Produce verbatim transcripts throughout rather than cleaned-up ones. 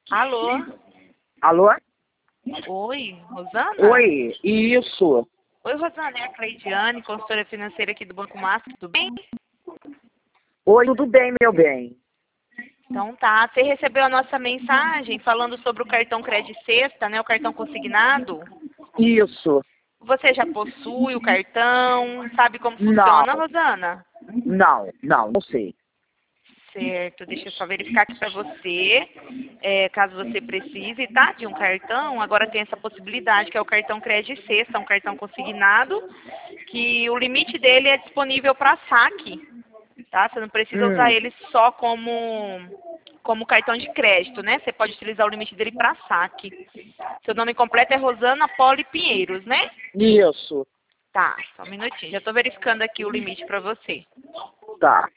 Alô? Alô? Oi, Rosana? Oi, isso. Oi, Rosana, é a Cleidiane, consultora financeira aqui do Banco Master, tudo bem? Oi, tudo bem, meu bem? Então tá, você recebeu a nossa mensagem falando sobre o cartão Crédito Sexta, né, o cartão consignado? Isso. Você já possui o cartão, sabe como Não, funciona, Rosana? não, não, não sei. Certo, deixa eu só verificar aqui para você, é, caso você precise, tá, de um cartão, agora tem essa possibilidade, que é o cartão Crédito Sexta, um cartão consignado, que o limite dele é disponível para saque, tá? Você não precisa usar Hum, ele só como, como cartão de crédito, né? Você pode utilizar o limite dele para saque. Seu nome completo é Rosana Poli Pinheiros, né? isso. Tá, só um minutinho, já estou verificando aqui o limite para você. Tá.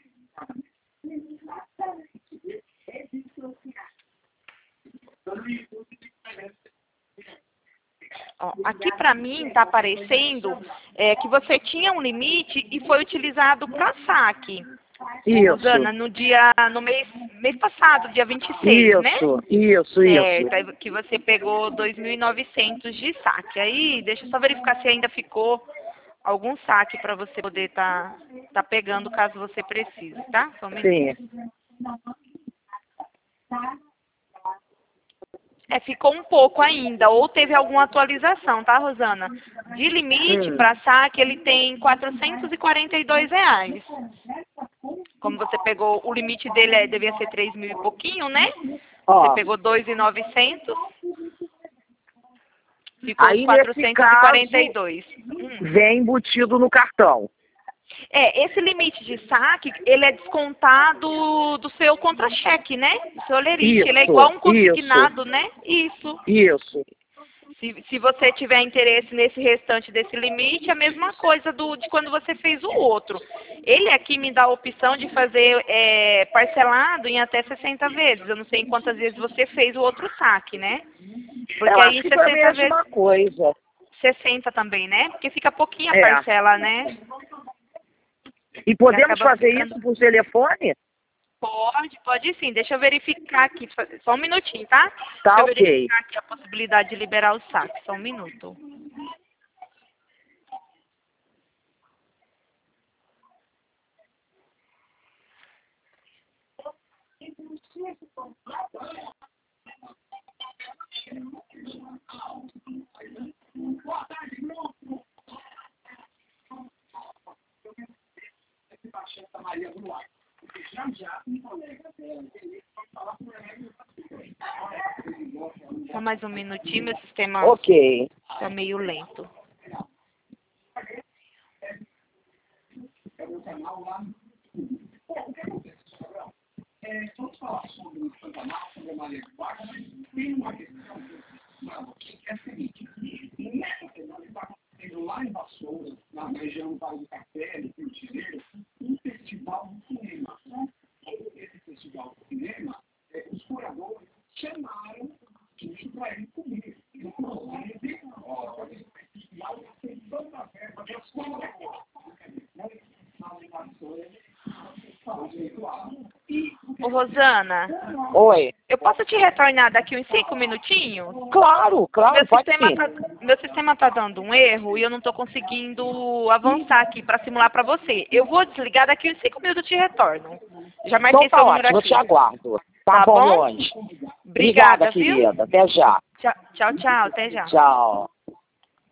Ó, aqui para mim está aparecendo é, que você tinha um limite e foi utilizado para saque. Ô, Isso. Rosana, no dia, no mês, mês passado, dia vinte e seis, né? Isso, isso, isso. Certo, aí que você pegou dois mil e novecentos de saque. Aí, deixa eu só verificar se ainda ficou algum saque para você poder estar tá, tá pegando caso você precise, tá? Só um minuto. Sim. É, ficou um pouco ainda, ou teve alguma atualização, tá, Rosana? De limite Hum, para saque, ele tem quatrocentos e quarenta e dois reais. Como você pegou, o limite dele é, devia ser três mil e pouquinho, né? Você ó, pegou dois mil e novecentos, ficou os aí nesse quatrocentos e quarenta e caso, dois. Hum. vem embutido no cartão. É, esse limite de saque, ele é descontado do seu contra-cheque, né? Do seu olerite. Ele é igual Isso, um isso, consignado, né? Isso. isso. Se, se você tiver interesse nesse restante desse limite, é a mesma coisa do, de quando você fez o outro. Ele aqui me dá a opção de fazer é, parcelado em até sessenta vezes. Eu não sei em quantas vezes você fez o outro saque, né? Porque Eu aí acho em que foi a sessenta vezes, mesma coisa. sessenta também, né? Porque fica pouquinha É. parcela, né? E E podemos acaba fazer ficando... isso por telefone? Pode, pode sim. Deixa eu verificar aqui, só um minutinho, tá? Deixa Tá eu ok. verificar aqui a possibilidade de liberar o saque, só um minuto. Só mais um minutinho, meu sistema Ok. está meio lento. Ô, Rosana, Oi. eu posso te retornar daqui uns cinco minutinhos? Claro, claro, Meu pode sistema sim. tá, meu sistema tá dando um erro e eu não estou conseguindo avançar aqui para simular para você. Eu vou desligar daqui uns cinco minutos e te retorno. Já Então marquei tá seu número ótimo, eu te aqui. aguardo. Tá Tá bom, meu bom? anjo. Obrigada, Obrigada, viu? querida. Até já. Tchau, tchau, tchau. Até já. Tchau.